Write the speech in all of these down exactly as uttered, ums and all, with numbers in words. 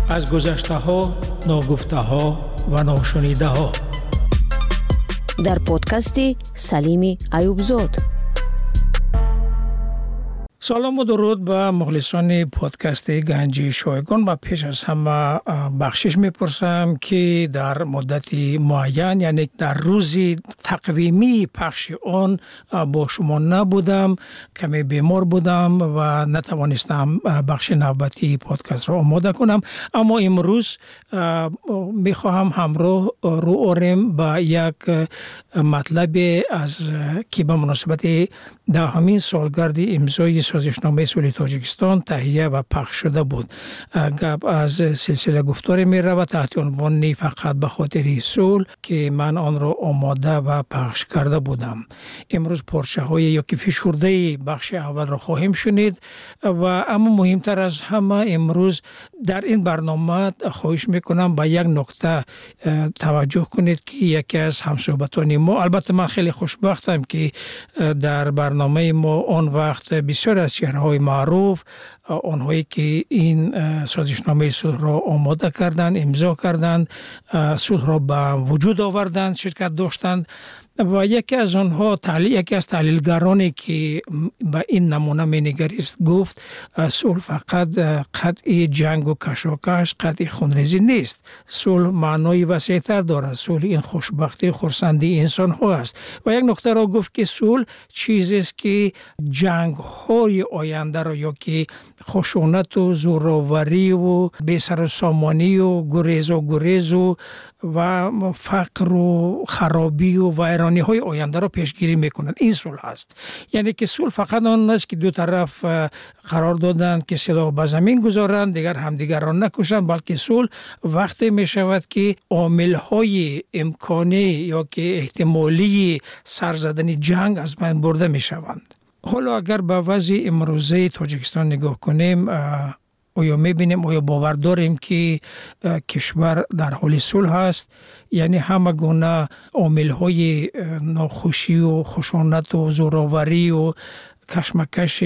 از گذشته‌ها، ناگفته‌ها و ناشنیده‌ها. در پادکست سلیم ایوبزاد. سلام و درود به مخلصان پادکست گنج شایگان. و پیش از همه بخشش میپرسم که در مدت معین، یعنی در روزی تقویمی پخش آن با شما نبودم، کمی بیمار بودم و نتوانستم بخش نوبتی پادکست را آماده کنم. اما امروز میخواهم همراه رو آریم با یک مطلب از که به مناسبت دهمین سالگرد امضای سازشنامه صلح تاجیکستان تهیه و پخش شده بود. گپ از سلسله گفتار می رود تحت عنوان فقط به خاطر صلح که من آن را آماده و پخش کرده بودم. امروز پارچه های یا که فشرده بخش اول را خواهیم شنید و اما مهمتر از همه امروز در این برنامه خواهش میکنم به یک نکته توجه کنید که یکی از همصحبتان ما، البته من خیلی خوشبختم که در برنامه ما آن وقت بسیار از چهره‌های معروف، آنهایی که این سازشنامه صلح را آماده کردند، امضا کردند، صلح را به وجود آوردند، شرکت داشتند و یکی از آنها تحلیل یکی از تحلیلگرانی که به این نمونه می‌نگریست گفت صلح فقط قطع جنگ و کشاکش، قطع خونریزی نیست. صلح معنای وسیع‌تر دارد. صلح این خوشبختی، خرسندی انسان ها است. و یک نکته را گفت که صلح چیزی است که جنگ های آینده را یا که خشونت و زوراوری و بی‌سر و سامانی و گریز و گریز و و فقر و خرابی و ویرانی های آینده را پیشگیری میکنند. این صلح است. یعنی که صلح فقط آن است که دو طرف قرار دادند که سلاح به زمین گذارند، دیگر همدیگر را نکشند، بلکه صلح وقتی می شود که عامل های امکانی یا که احتمالی سرزدن جنگ از بین برده می شوند. حالا اگر به وضع امروزه تاجیکستان نگاه کنیم، آیا میبینیم، آیا باور داریم که کشور در حال صلح است؟ یعنی همه گونه عامل های ناخوشی و خشونت و زوراوری و کشمکش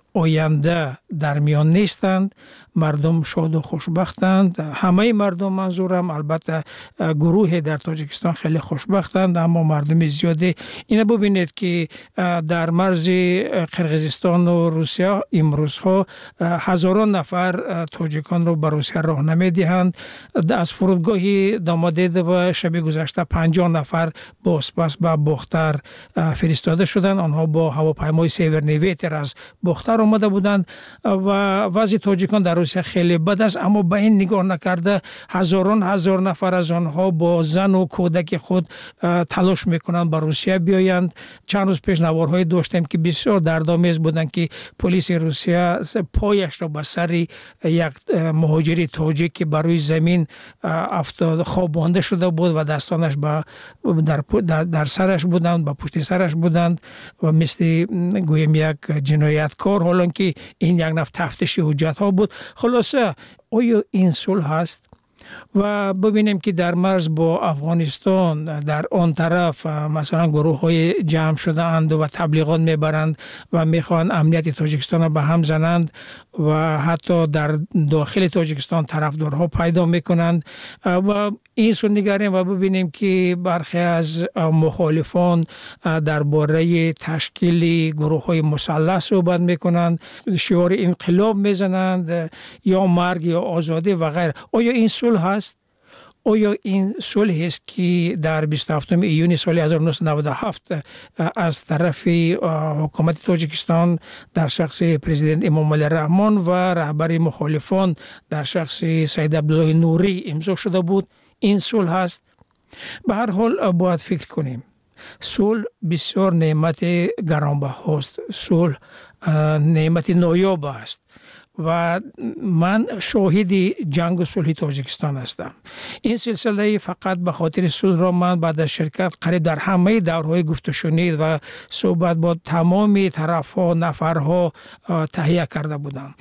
آینده در میان نیستند. مردم شاد و خوشبختند. همه مردم، منظورم البته گروه در تاجیکستان خیلی خوشبختند، اما مردم زیاده. اینه ببینید که در مرز قرقیزستان و روسیه امروزها هزاران نفر تاجیکان رو به روسیه راهنمایی دهند. از فرودگاه دامادید و شب گذشته پنجاه نفر با اسپاس به باختر فرستاده شدند. آنها با هواپیمای سیورنیویتر از باختر آمده بودند و وضع تاجیکان در روسیه خیلی بد است. اما به این نگاه نکرده هزاران هزار نفر از آنها با زن و کودک خود تلاش میکنند به روسیه بیایند. چند روز پیش نوارهای داشتیم که بسیار دردآمیز بودند که پلیس روسیه پایش را به سر یک مهاجر تاجیک که بر روی زمین افتاد خوابانده شده بود و دستانش با در, در, در سرش بودند، با پشت سرش بودند و مثل گویم یک جنایتکار، حالا که این یک نفر تفتیش حجت ها بود. خلاصه آیا این صلح هست؟ و ببینیم که در مرز با افغانستان در آن طرف مثلا گروه های جمع شده اند و تبلیغات میبرند و میخوان امنیت تاجیکستان را به هم زنند و حتی در داخل تاجیکستان طرفدارها پیدا میکنند و این سو نگریم و ببینیم که برخی از مخالفان درباره تشکیل گروه های مسلح صحبت میکنند، شعار انقلاب میزنند یا مرگ یا آزادی و غیره. آیا این صلح هست؟ آیا این صلح است که در بیست و هفتم ایون سال هزار و نهصد و نود و هفت از طرف حکومت تاجیکستان در شخص پرزیدنت امام علی رحمان و رهبر مخالفان در شخص سید عبدالله نوری امضا شده بود؟ این صلح هست؟ به هر حال باید فکر کنیم. صلح بسیار نعمت گرانبهاست. صلح نعمت نایاب است و من شاهد جنگ و صلح تاجیکستان هستم. این سلسله فقط به خاطر صلح را من بعد از شرکت قریب در همه دورهای گفت و شنید و صحبت با تمام طرفها نفرها تهیه کرده بودم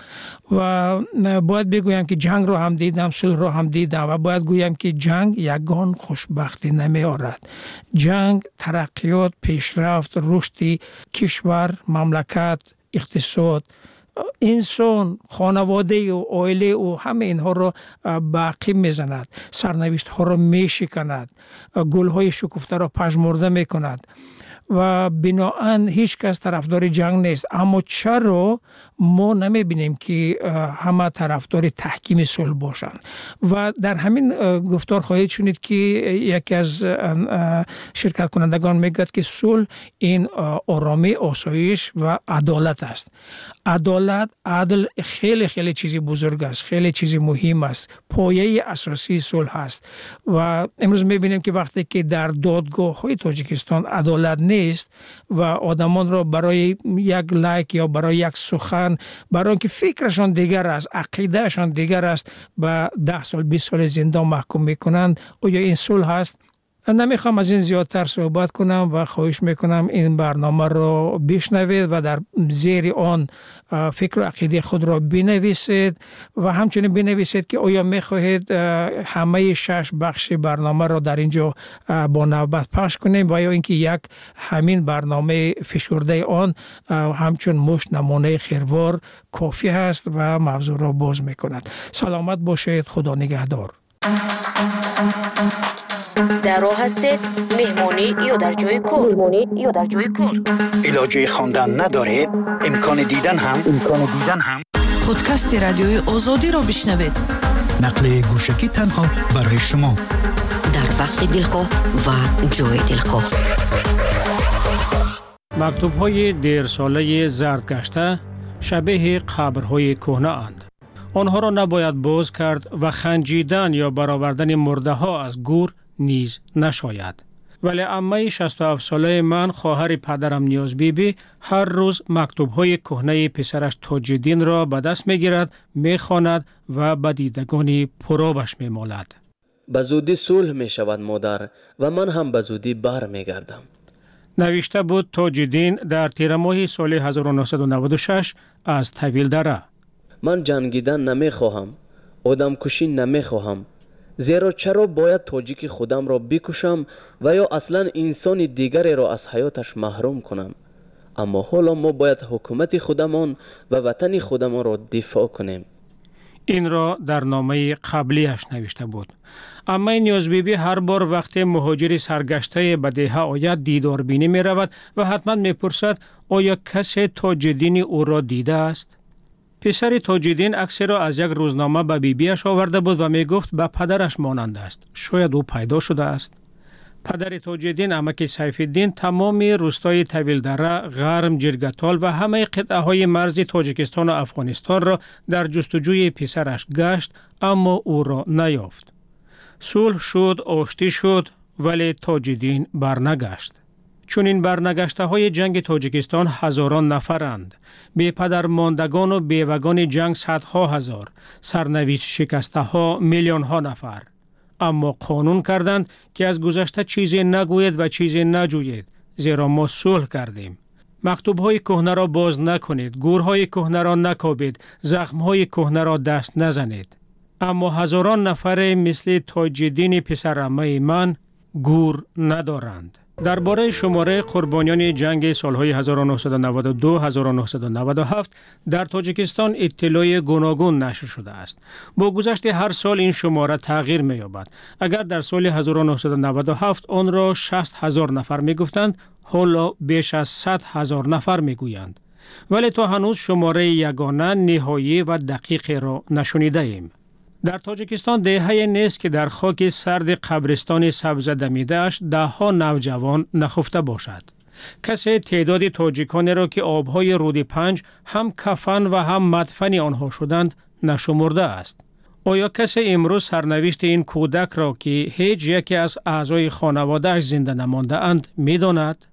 و باید بگویم که جنگ را هم دیدم، صلح را هم دیدم و باید گویم که جنگ یگان خوشبختی نمی آورد. جنگ ترقیات، پیشرفت، رشد کشور، مملکت، اقتصاد انسان، خانواده و عائله و همه اینها رو باقی میزند، سرنوشت ها رو میشکند، گل های شکفته را پژمرده میکند و بناهن هیچ کس طرفدار جنگ نیست. اما چرا ما نمیبینیم که همه طرفدار تحکیم صلح باشند؟ و در همین گفتار خواهید شنید که یکی از شرکت کنندگان میگوید که صلح این آرامی، آسایش و عدالت است. عدالت، عدل خیلی خیلی چیزی بزرگ است، خیلی چیزی مهم است، پایه اساسی صلح است. و امروز میبینیم که وقتی که در دادگاه های تاجیکستان عدالت نیست و آدمان را برای یک لایک یا برای یک سخن، برای اینکه فکرشان دیگر است، عقیدهشان دیگر است، به ده سال بیست سال زندان محکوم میکنند، آیا این صلح است؟ نمیخوام از این زیادتر صحبت کنم و خواهش میکنم این برنامه رو بشنوید و در زیر آن فکر و عقیده خود را بنویسید و همچنین بنویسید که آیا میخواهید همه شش بخش برنامه را در اینجا با نوبت پخش کنیم و یا اینکه یک همین برنامه فشرده آن همچون مشت نمونه خیروار کافی هست و موضوع را باز میکند. سلامت باشید، خدا نگهدار. در راه هستید، مهمانی یا در جای کار؟ مهمانی یا در جای کار؟ علاجه خواندن ندارید؟ امکان دیدن هم امکان دیدن هم پادکست رادیوی آزادی را بشنوید. نقل گوشکی تنها برای شما، در وقت دلخواه و جای دلخواه. مکتوب‌های دیر ساله زرد گشته شبیه قبرهای کهنه اند. آنها را نباید باز کرد و خنجیدن یا برآوردن مرده ها از گور نیز نشاید. ولی عمه شصت و هفت ساله من، خواهر پدرم نیاز بیبی، هر روز مکتوب‌های کهنه پسرش تاج‌الدین را به دست می‌گیرد، می‌خواند و به دیدگانی پرآبش می‌مالد. به زودی صلح می‌شود مادر و من هم به زودی بر می‌گردم. نوشته بود تاج‌الدین در تیر ماه سال هزار و نهصد و نود و شش از طویل دره. من جنگیدن نمی‌خواهم، آدم کشی نمی‌خواهم. زیرا چرا باید تاجیک خودم را بکشم و یا اصلا انسان دیگری را از حیاتش محروم کنم؟ اما حالا ما باید حکومت خودمان و وطن خودمان را دفاع کنیم. این را در نامه قبلیش نوشته بود. اما نیاز بیبی هر بار وقتی مهاجر سرگشته به دهه آید دیدار بینی می رود و حتما می پرسد آیا کسی تاج‌الدین او را دیده است؟ پسر تاج‌الدین عکسی را از یک روزنامه به بیبیش آورده بود و می گفت به پدرش مانند است. شاید او پیدا شده است. پدر تاج‌الدین، عمک سیف‌الدین، تمام روستای طویل دره، غرم، جرگتال و همه قطعه های مرز تاجیکستان و افغانستان را در جستجوی پسرش گشت، اما او را نیافت. صلح شد، آشتی شد، ولی تاج‌الدین برنگشت. چون این برنگشته های جنگ تاجیکستان هزاران نفرند، بی پدر ماندگان و بیوگان جنگ صدها هزار، سرنوشت شکسته ها میلیون ها نفر. اما قانون کردند که از گذشته چیزی نگوید و چیزی نجوید، زیرا ما صلح کردیم. مکتوب های کهنه را باز نکنید، گورهای کهنه را نکابید، زخم های کهنه را دست نزنید. اما هزاران نفر مثل تاج‌الدین پسر عمه من گور ندارند. درباره شماره قربانیان جنگ سالهای هزار و نهصد و نود و دو تا هزار و نهصد و نود و هفت در تاجیکستان اطلاع گوناگون نشر شده است. با گذشت هر سال این شماره تغییر می‌یابد. اگر در سال هزار و نهصد و نود و هفت آن را شصت هزار نفر می‌گفتند، حالا بیش از صد هزار نفر می‌گویند. ولی تا هنوز شماره یگانه، نهایی و دقیق را نشنیده ایم. در تاجیکستان دهه‌ای نیست که در خاک سرد قبرستان سبز دمیده‌اش ده ها نوجوان نخفته باشد. کسی تعداد تاجیکانی را که آبهای رود پنج هم کفن و هم مدفن آنها شدند نشمرده است. آیا کسی امروز سرنوشت این کودک را که هیچ یکی از اعضای خانواده‌اش زنده نمانده اند می‌داند؟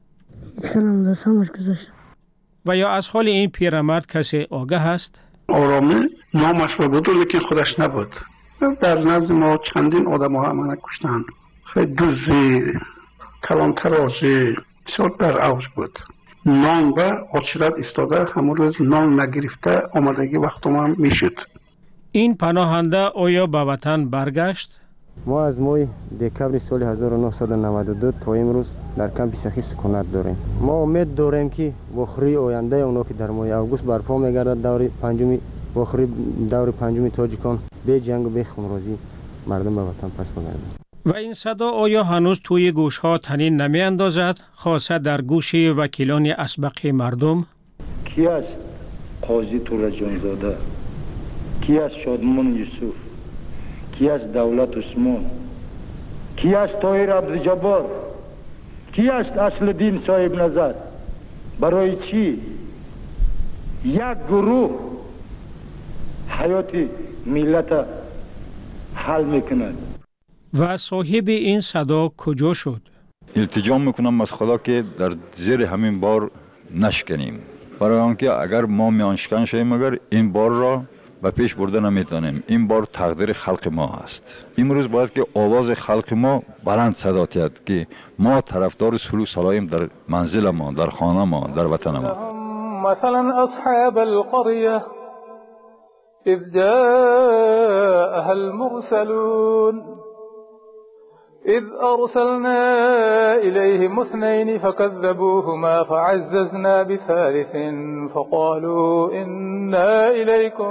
و یا از حال این پیرمرد کسی آگاه است؟ آرامی نامش را بود لیکن خودش نبود. در نزد ما چندین آدم ها همانه کشتند. خیلی دوزی، کلان ترازی بسیار در اوج بود. نان و آچرت استاده همون روز نان نگرفته آمدگی وقت ما میشد. این پناهنده آیا به وطن برگشت؟ ما از ماه دکبر سال هزار و نهصد و نود و دو تا امروز در کمپ سخی سکونت داریم. ما امید داریم که بخری آینده اونا که در ماه اوگوست برپا میگردد دور پنجمی بخری دور پنجمی تاجیکان به جنگ و به خونریزی مردم به وطن پس بگردند. و این صدا آیا هنوز توی گوش ها طنین نمی اندازد، خاصه در گوش وکیلان اسبق مردم؟ کی است قاضی تورا جانزاده؟ کی است شادمان یوسف؟ کی است دولت عثمان؟ کی است طاهر عبدالجبار؟ کی است اصل دین صاحب نظر؟ برای چی یک گروه حیات ملت حل میکند؟ و صاحب این صدا کجا شد؟ التجا میکنم از خدا که در زیر همین بار نشکنیم، برای آنکه اگر ما میانشکن شویم اگر این بار را به پیش برده نمیتونیم. این بار تقدیر خلق ما است. امروز باید که آواز خلق ما بلند صدا تید که ما طرفدار صلح و صلاحیم در منزل ما، در خانه ما، در وطن ما. مثلا اصحاب القريه اذ جاءها المرسلون إذ أرسلنا إليهم اثنين فكذبوهما فعززنا بثالث فقالوا إنا إليكم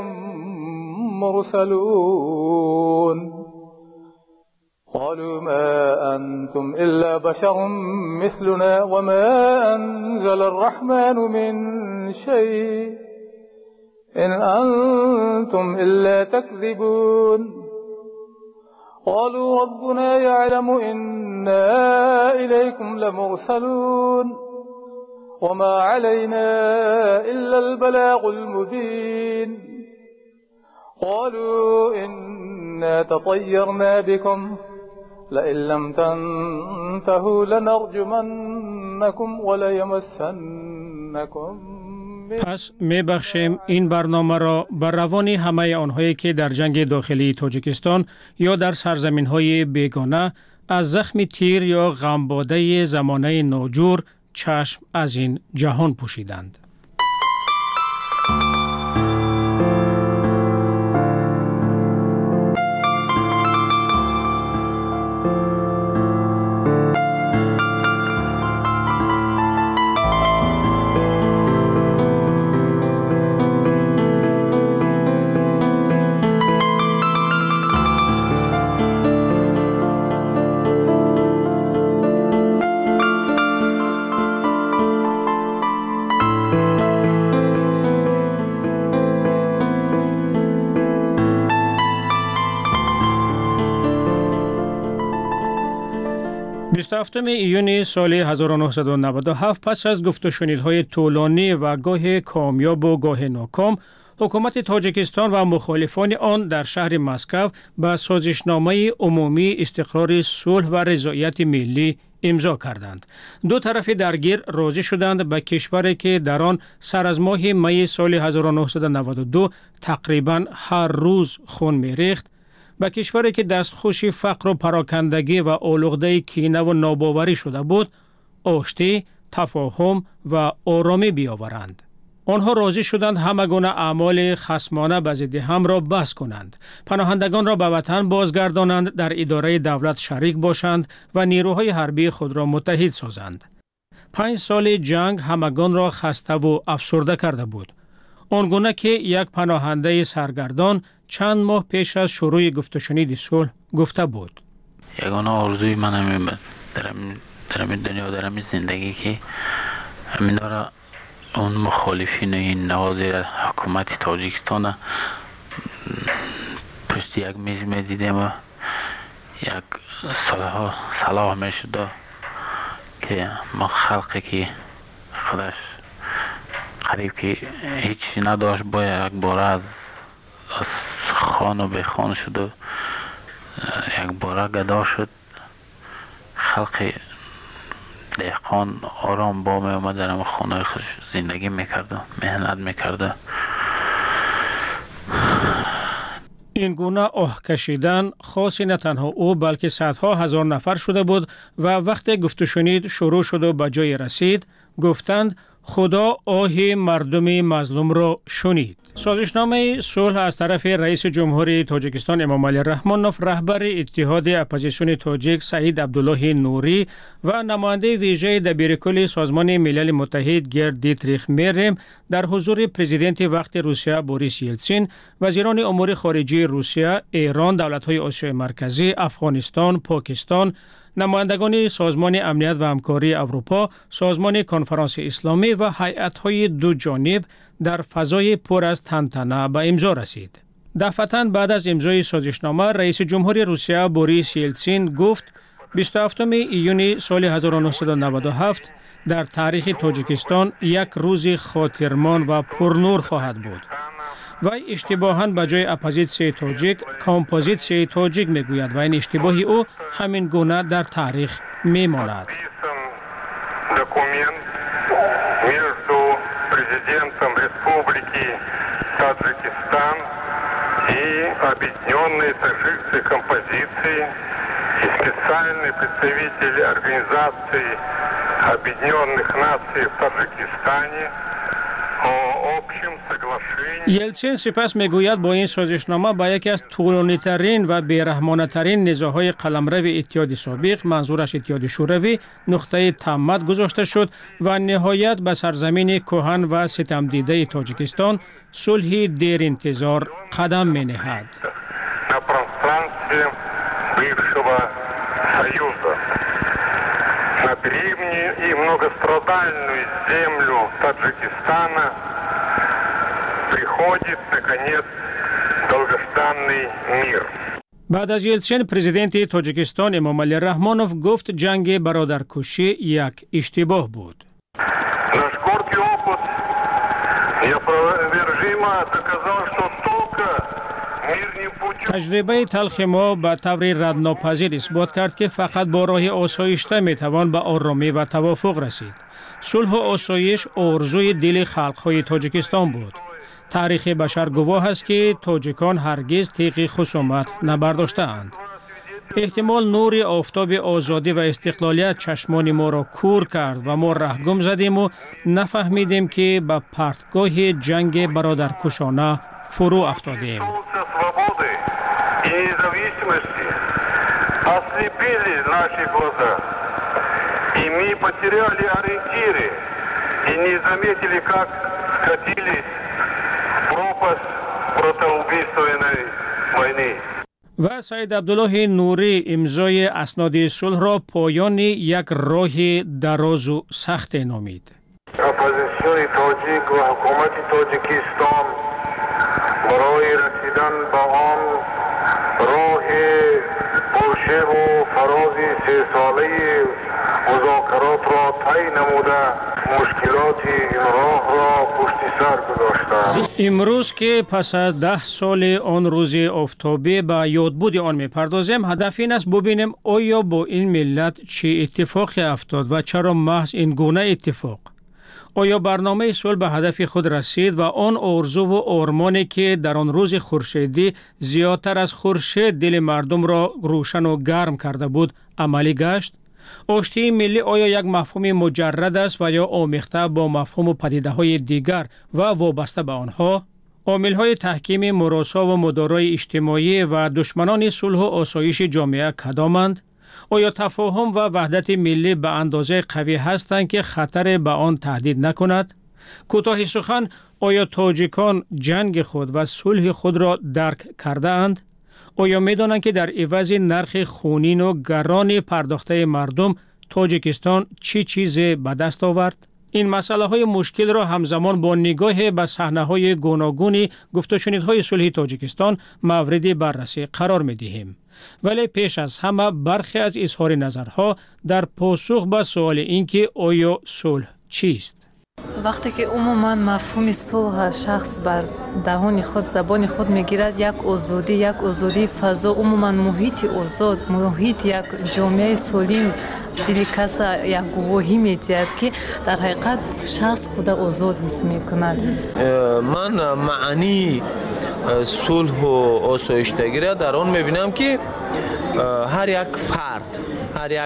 مرسلون قالوا ما أنتم إلا بشر مثلنا وما أنزل الرحمن من شيء إن أنتم إلا تكذبون قالوا ربنا يعلم إنا إليكم لمرسلون وما علينا إلا البلاغ المبين قالوا إنا تطيرنا بكم لئن لم تنتهوا لنرجمنكم وليمسنكم. پس می بخشیم این برنامه را بر روان همه آنهایی که در جنگ داخلی تاجیکستان یا در سرزمین های بیگانه از زخم تیر یا غمباده زمانه ناجور چشم از این جهان پوشیدند. بیست و هفتم ایون سال هزار و نهصد و نود و هفت پس از گفت و شنیدهای طولانی و گاه کامیاب و گاه ناکام، حکومت تاجیکستان و مخالفان آن در شهر مسکو به سازشنامه عمومی استقرار صلح و رضایت ملی امضا کردند. دو طرف درگیر راضی شدند به کشوری که در آن سر از ماه می سال هزار و نهصد و نود و دو تقریباً هر روز خون می‌ریخت، به کشوری که دستخوش فقر و پراکندگی و آلوده کینه و ناباوری شده بود، آشتی، تفاهم و آرامی بیاورند. آنها راضی شدند همه گونه اعمال خصمانه به ضد هم را بس کنند، پناهندگان را به وطن بازگردانند، در اداره دولت شریک باشند و نیروهای حربی خود را متحد سازند. پنج سال جنگ همگان را خسته و افسرده کرده بود. آنگونه که یک پناهنده سرگردان چند ماه پیش از شروع گفت و شنید صلح گفته بود: یگانه آرزوی من همین در این دنیا، در این زندگی که همین داره اون مخالفین این نوازی حکومت تاجیکستان پشت یک میز می دیدیم و یک صلاح صلاح می شده که ما خلقی که خودش قریب که هیچی نداشت باید یک باره از خان و به خان شد و یک باره گدا شد. خلق دهقان آرام با می آمد در خانه خود زندگی میکرده، مهنت میکرده. این گونه آه کشیدن خاصی نه تنها او بلکه صدها هزار نفر شده بود و وقتی گفت و شنید شروع شد و به جای رسید، گفتند خدا آه مردم مظلوم را شنید. سازشنامه صلح از طرف رئیس جمهوری تاجیکستان امام علی رحمانوف، رهبر اتحاد اپوزیسیون تاجیک سعید عبدالله نوری و نماینده ویژه دبیرکل سازمان ملل متحد گرد دیتریخ مریم در حضور پرزیدنت وقت روسیه بوریس یلتسین، وزیران امور خارجه روسیه، ایران، دولت‌های آسیای مرکزی، افغانستان، پاکستان، نمایندگان سازمان امنیت و همکاری اروپا، سازمان کنفرانس اسلامی و هیئت‌های دو جانب در فضای پر از تنتنه به امضا رسید. دفعتاً بعد از امضای سازشنامه، رئیس جمهوری روسیه بوریس یلتسین گفت بیست و هفتم ایون سال هزار و نهصد و نود و هفت در تاریخ تاجیکستان یک روز خاطرمان و پرنور خواهد بود. و اشتباهاً به جای اپوزیسیون تاجیک کامپوزیسیون تاجیک میگوید و این اشتباه او همین گونه در تاریخ میماند. Документ между президентом Республики Таджикистан и Объединенной Таджикской композиции и специальный представитель Организации Объединенных Наций в Таджикистане о общем соглашении. یلتسین سپس میگوید با این سازشنامه با یکی از طولانی ترین و بیرحمانه ترین نزاع‌های قلمرو اتحاد سابق، منظورش اتحاد شوروی، نقطه تمت گذاشته شد و نهایت به سرزمین کهن و ستم دیده تاجیکستان صلح دیر انتظار قدم می نهد. На пространстве бывшего Союза, на древнюю и многострадальную землю Таджикистана приходит, наконец, долгожданный мир. بعد از یلتسین، پرزیدنت تاجیکستان امام علی رحمانوف گفت جنگ برادرکشی یک اشتباه بود. Наш горький опыт неопровержимо доказал, что только мирным путем تجربه تلخ ما به طور ردناپذیر اثبات کرد که فقط با راه آسایشته میتوان به آرامی و توافق رسید. صلح و آسایش آرزوی دل خلق‌های تاجیکستان بود. تاریخ بشر گواه است که تاجیکان هرگز تیغ خصومت نبرداشته‌اند. احتمال نور آفتاب آزادی و استقلالیت چشمان ما را کور کرد و ما رهگم زدیم و نفهمیدیم که به پرتگاه جنگ برادرکشانه فرو افتادیم. свободы и независимости ослепили наши глаза, и мы потеряли ориентиры и не заметили, как скатились в пропасть братоубийственной войны. و سعید عبدالله نوری امضای اسناد صلح را پایان یک راه دراز و سخت نامید. اپوزیسیون تاجیک و حکومت تاجیکستان برای رسیدن به آن راه پرشیب و فراز سه ساله مذاکرات را طی نموده مشکلات این راه را پشت سر گذاشتند. امروز که پس از ده سال آن روز آفتابی به یادبود آن میپردازیم، هدف این است ببینیم آیا با این ملت چه اتفاقی افتاد و چرا محض این گونه اتفاق؟ آیا برنامه صلح به هدف خود رسید و آن آرزو و آرمانی که در آن روز خورشیدی زیادتر از خورشید دل مردم را روشن و گرم کرده بود عملی گشت؟ آشتی ملی آیا یک مفهوم مجرد است و یا آمیخته با مفهوم و پدیده‌های دیگر و وابسته به آنها؟ عامل‌های تحکیم مراسا و مدارای اجتماعی و دشمنان صلح و آسایش جامعه کدامند؟ آیا تفاهم و وحدت ملی به اندازه قوی هستند که خطر به آن تهدید نکند؟ کوتاه سخن، آیا تاجیکان جنگ خود و صلح خود را درک کرده اند؟ آیا می دانند که در عوض نرخ خونین و گران پرداخته مردم تاجیکستان چی چیز به دست آورد؟ این مسئله های مشکل را همزمان با نگاه به صحنه های گوناگون گفت و شنیدهای صلح تاجیکستان مورد بررسی قرار می دهیم. ولی پیش از همه برخی از اظهار نظرها در پاسخ به سوال اینکه آیا صلح چیست؟ وقتی که عموما مفهوم صلح شخص بر دهان خود زبان خود میگیرد، یک آزادی یک آزادی فضا، عموما محیط آزاد، محیط یک جامعه سالم، دل کس یک گواهی میدهد که در حقیقت شخص خود آزاد حس میکند. من معنی صلح و آسایشتگی را در آن میبینم که هر یک فرد، هر یک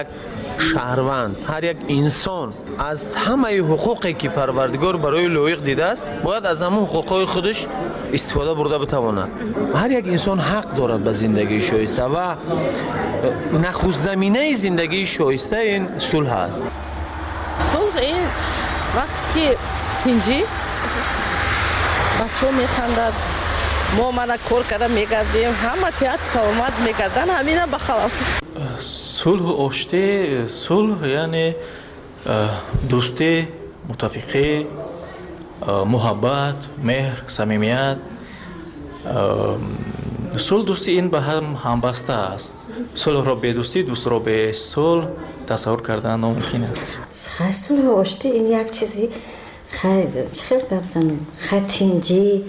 شهروند، هر یک انسان از همه حقوقی که پروردگار برای لایق دیده است باید از همون حقوقهای خودش استفاده برده بتواند. هر یک انسان حق دارد به زندگی شایسته و نخست زمینه زندگی شایسته این صلح است. صلح این وقتی که تنجی بچه ها میخندد، ما منو کار کرده میگردیم، همه صحت سلامت میگردن، همین بخلاف صلح و آشتی. صلح یعنی دوستی، متفقی، محبت، مهر، صمیمیت. صلح دوستی این به هم همبسته است. صلح را به دوستی، دوست را به صلح تصور کردن ناممکن است. صلح و آشتی این یک چیزی خیلی خیلی بزنم خیلی تنجی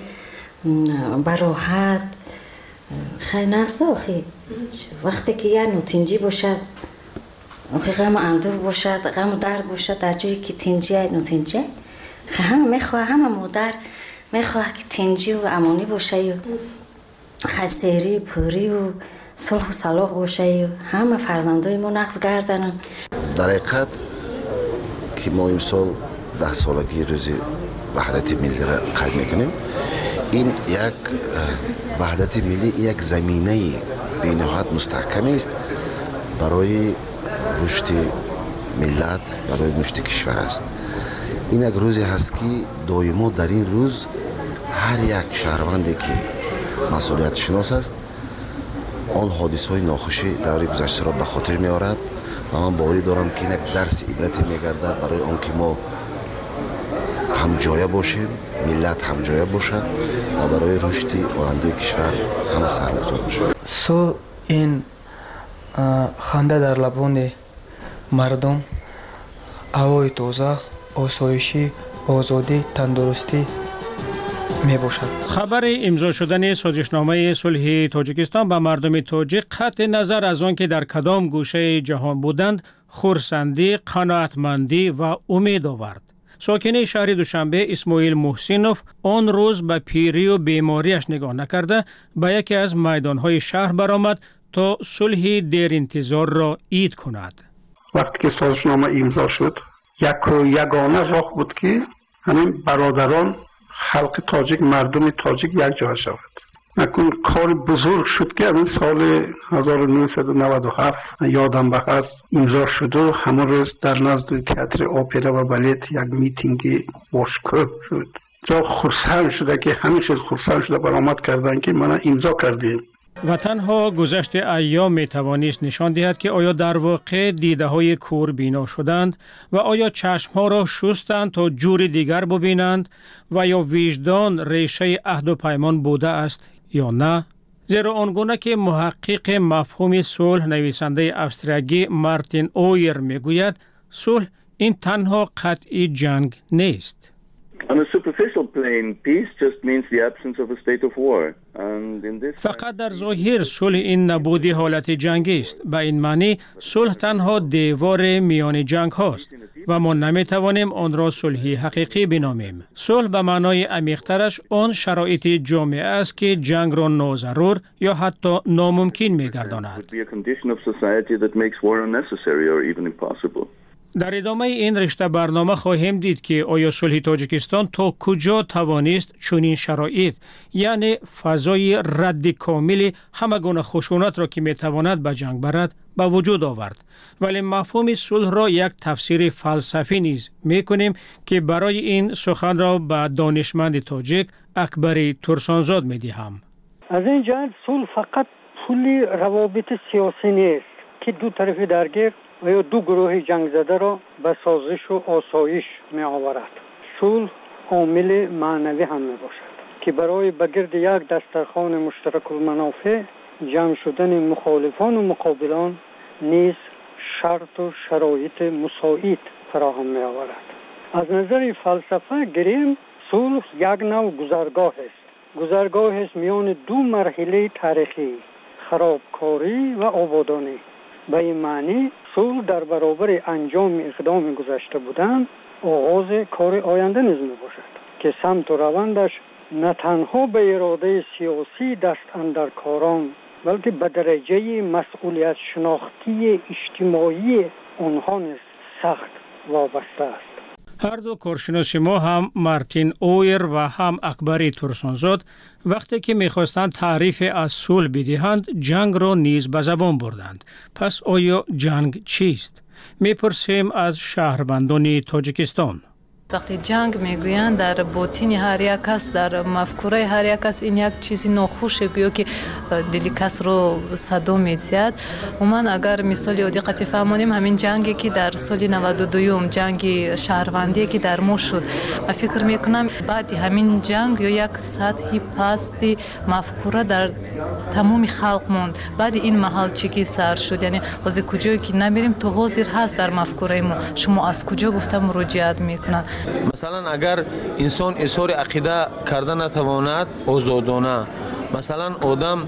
براحت خیلی نقصده. آخی وقتی که یه نوع تنجی باشد، آخی غم اندور باشد، غم درد باشد، در جایی که تنجی های نوع تنجی خیلی همه میخواه، همه مادر میخواه که تنجی و امانی باشه و خیلی سیری پوری و صلح و صلاح باشه و همه فرزندای ما نقص گردن. در حقیقت که ما امسال ده سالگی روز وحدت ملی را قید میکنیم، این یک وحدت ملی یک زمینه به نهایت مستحکم است برای رشد ملت، برای رشد کشور است. این یک روزی هست که دائما در این روز هر یک شهروندی که مسئولیت شناس است آن حادثه‌های ناخوشی دور گذشته را به خاطر می‌آورد و من باوری دارم که یک درس عبرتی می‌گردد برای آنکه ما هم جایه باشیم، ملت هم جایه باشد و برای رشد آینده کشور همه سرمایه‌گذار باشیم. صلح این خنده در لبان مردم، هوای تازه، آسایشی، آزادی، تندرستی می باشد. خبر امضا شدن سازشنامه صلح تاجیکستان به مردم تاجیک قطع نظر از آن که در کدام گوشه جهان بودند خرسندی، قناعتمندی و امید آورد. ساکن شهر دوشنبه اسماعیل محسینوف آن روز به پیری و بیماریش نگاه نکرده به یکی از میدانهای شهر برآمد تا صلح دیر انتظار را عید کند. وقتی که سازشنامه امضا شد، یک و یگانه راه بود که همین برادران خلق تاجیک، مردم تاجیک یک جا شود. نکن کار بزرگ شد که همین سال هزار و نهصد و نود و هفت یادم به هست امضا شد و همون روز در نزد تئاتر اپرا و بالت یک میتینگ باشکوه شد. جا خرسند شده که همیشه خرسند شده برآمد کردن که من امضا کردیم. و تنها گذشت ایام می توانست نشان دهد که آیا در واقع دیده های کور بینا شدند و آیا چشم ها را شستند تا جور دیگر ببینند و یا وجدان ریشه عهد و پیمان بوده است یا نه. زیرا آنگونه که محقق مفهوم صلح نویسنده استرالیایی مارتین اویر می گوید صلح این تنها قطعی جنگ نیست. On a superficial plane, peace just means the absence of a state of war. And in this فقط در ظاهر صلح این نبودی حالت جنگی است. به این معنی صلح تنها دیوار میان جنگ هاست و ما نمی توانیم آن را صلحی حقیقی بنامیم. صلح به معنای عمیق‌ترش آن شرایط جامعه است که جنگ را ناضرور یا حتی ناممکن می‌گرداند. در ادامه این رشته برنامه خواهیم دید که آیا صلح تاجیکستان تا کجا توانست چنین شرایط، یعنی فضای رد کامل همه گونه خشونت را که میتواند به جنگ برد به وجود آورد. ولی مفهوم صلح را یک تفسیر فلسفی نیز میکنیم که برای این سخن را به دانشمند تاجیک اکبر ترسانزاد میدهم. از این جهت صلح فقط پول روابط سیاسی نیست که دو طرف درگیر و یا دو گروه جنگ زده را به سازش و آسایش می آورد. صلح عامل معنوی هم می باشد که برای بگرد یک دسترخوان مشترک المنافع جمع شدن مخالفان و مقابلان نیز شرط و شرایط مساعد فراهم می آورد. از نظر فلسفه گریم صلح یک نوع گذرگاه است. گذرگاه است میان دو مرحله تاریخی، خرابکاری و آبادانی. به این معنی صلح در برابر انجام اقدام گذشته بودن آغاز کار آینده نیز می باشد که سمت و روندش نه تنها به اراده سیاسی دست اندر کاران بلکه به درجه مسئولیت شناختی اجتماعی اونها نیز سخت وابسته است. هر دو کارشناس ما هم مارتین اویر و هم اکبری ترسانزاد وقتی که میخواستند تعریف از صلح بدهند جنگ را نیز به زبان بردند. پس آیا جنگ چیست؟ میپرسیم از شهروندان تاجیکستان. وقتی جنگ میگویند در باطن هر یک کس، در مفکوره هر یک کس این یک چیزی ناخوشه گویا که دل کس رو صدا میزد. و من اگر مثال یادی قطعی فهمانیم همین جنگی که در سال نود و دو جنگ شهروندی که در ما شد، من فکر میکنم بعد همین جنگ یا یک سطحی پستی مفکوره در تمام خلق موند. بعد این محل چیکی سر شد، یعنی از کجایی که نمیریم تو حاضر هست در مفکوره ما، شما از کجا گفتم مراجعت میکنند. مثلا اگر انسان اظهار عقیده کرده نتواند آزادانه، مثلا آدم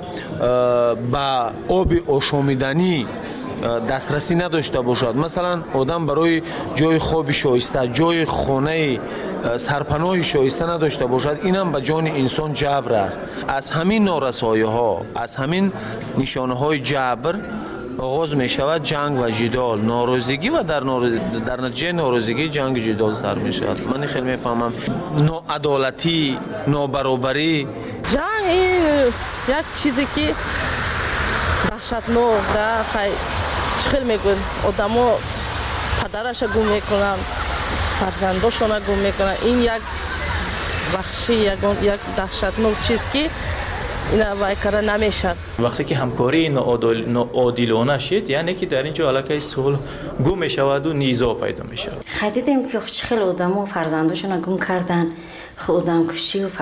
با آب آشامیدنی دسترسی نداشته باشد، مثلا آدم برای جای خواب شایسته، جای خانه سرپناه شایسته نداشته باشد، این هم به جان انسان جبر است. از همین نارسایی ها، از همین نشانه های جبر آغاز می شود جنگ و جدال، ناراضگی و در, نارز... در نتیجه ناراضگی جنگ جدال سر می شود. من خیلی می فهمم ناعدالتی، نابرابری. جنگ این یک چیزی که وحشتناک ده، خیلی چخیل میگن آدما پدرش گم میکنن، فرزنداشون گم میکنن. این یک وحشی، یک یک دهشتناک چیز که اینا وای کار نمیشه. وقتی که همکاری ناعادلانه شد، یعنی که در اینجا علاقه صلح گم میشود و نیزا پیدا میشه. خیلیدیم که خیلی آدما فرزنداشون گم کردن، خودم کشی و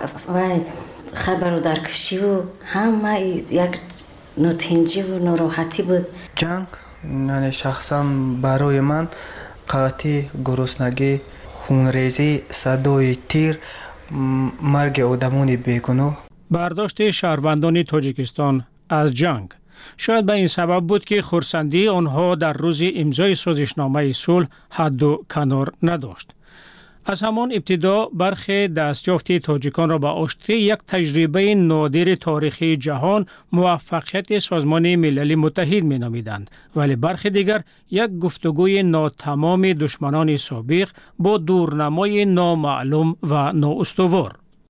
خبر در کشی و همه یک نتنجی و ناراحتی بود. جنگ نه شخصا برای من قحطی، گرسنگی، خونریزی، صدای تیر، مرگ آدمان بیگناه. برداشت شهروندان تاجیکستان از جنگ شاید به این سبب بود که خرسندی آنها در روز امضای سازشنامه صلح حد و کنار نداشت. از همان ابتدا برخی دستیافت تاجیکان را به آشتی یک تجربه نادر تاریخی جهان موفقیت سازمان ملل متحد می نامیدند، ولی برخی دیگر یک گفتگوی ناتمام دشمنان سابق با دورنمای نامعلوم و نااستوار.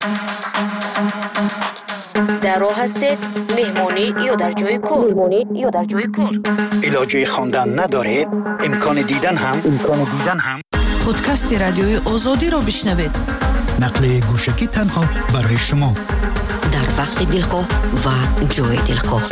در راه هستید مهمانی یا در جای کار؟ مهمانی یا در جای کار؟ علاجه خواندن ندارید؟ امکان دیدن هم امکان دیدن هم پادکست رادیوی آزادی را بشنوید. نقل گوشکی تنها برای شما در وقت دلخواه و جای دلخواه.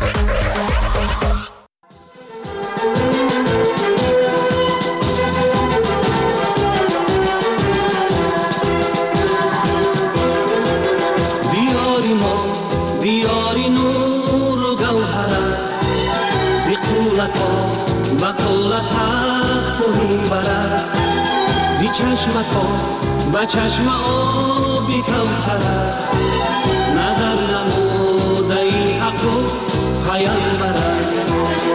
چشم کن با چشم آبی کوثر است، نظر نموده ای حق و پیامبر است.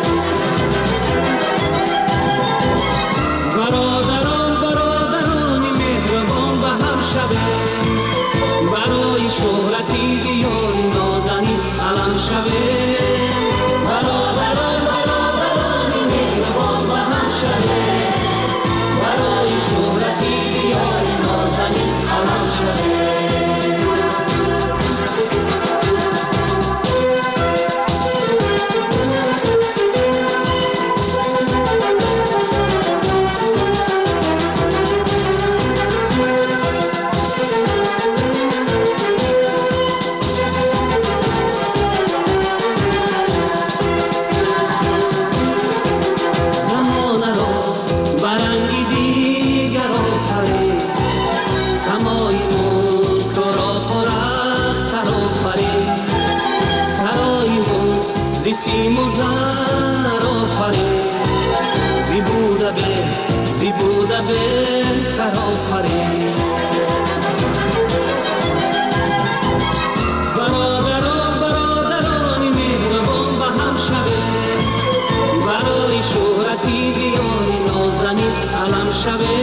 برادران برادران مهربان به هم شوه، برای شهرتی دیار نازنین علم شوه. برادران برادران مهربان به هم شوه، برای شهرتی دیار نازنین علم شوه. سیم و زر آفرین، زی بوده به زی بوده بهتر آفرین. برادران برادران مهربان به هم شوه، برای شهرتی دیاری نازنین علم شوه.